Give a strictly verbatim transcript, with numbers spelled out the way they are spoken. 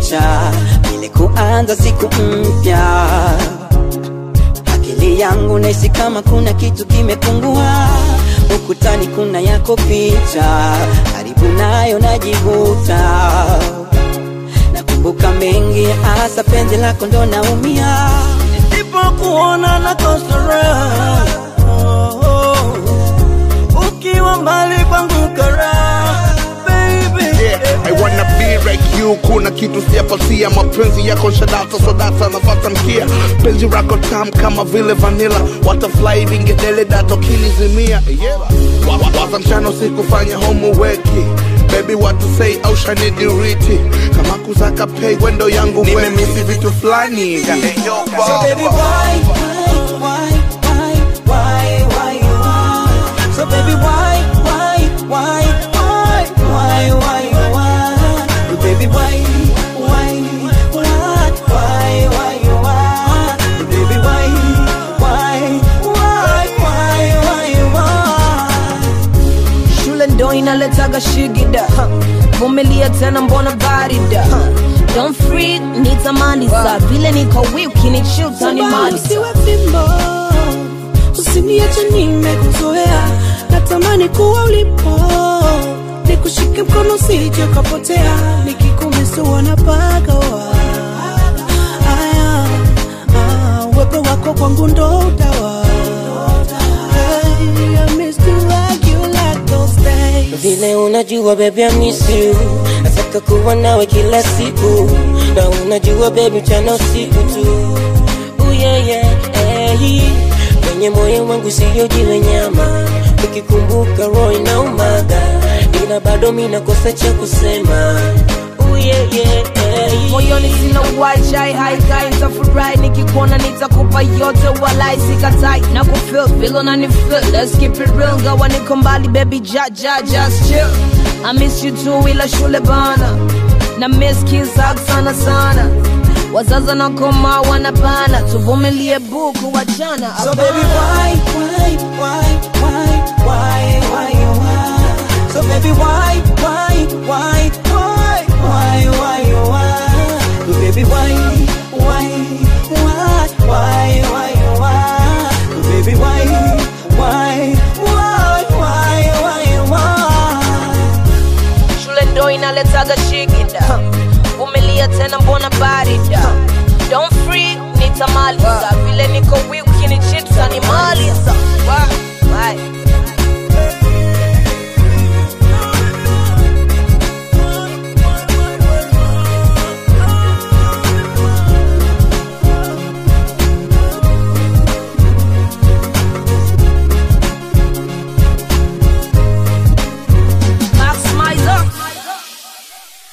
picha ile kuanza siku mpya. Akili yangu nahisi kama kuna kitu kimepungua, ukutani kuna yako picha, karibu nayo najivuta. Nakumbuka mengi hasa penzi lako ndo naumia, nisipokuona nakosa raha. Ukiwa mbali kwangu karaha, baby. Yeah, I wanna be like you. Kuna kitu siyapatia, mapenzi yako shadata sodata nafata mkia. Penzi rako tam kama vile vanilla, Butterfly vingedele dato kilizimia. Yeah, waza mchana usikufanya homework, baby what to say au shani diriti. Kama kuzaka pay wendo yangu nimemisi vitu flani. So baby why, why, why, why, why you want? So baby why, why, why, why, why, why you want? So baby why, why, what, why, why you want? So baby why, why, why, why, why you want? Shule ndo inaletaga shigida, vumilia tena mbona barida. Don't freak, nitamaliza vile niko weak, ukinichill utanimaliza. Usiwe fimbo, usiniache nimekuzoea, natamani kuwa ulipo, nikushike mkono usije ukapotea, nikikumisi wanapagawa. Aya, ah, uwepo wako kwangu ndo utawa. Hey, I miss you like you like those days. Vile unajua baby I miss you, nataka kuwa nawe kila siku, na unajua baby mchana usiku tu. Oh yeah yeah, hey. Kwenye moyo wangu siyo jiwe nyama, ukikumbuka roho inaumaga, ila bado mimi nakosa cha kusema. Oh yeah yeah, hey. Moyoni sina wajai haikai, nitafurahi nikikuona, nitakupa yote walai sikatai, na kufeel vile unanifeel. Let's keep it real, gawa niko mbali baby, ja ja just chill. I miss you too ila shule bana, na miss kiss hug sana sana. Wazaza na koma wanabana, tuvumilie buku wachana. So baby why, why, why, why, why, why you want? So baby why, why, why, why, why, why you want? So baby why,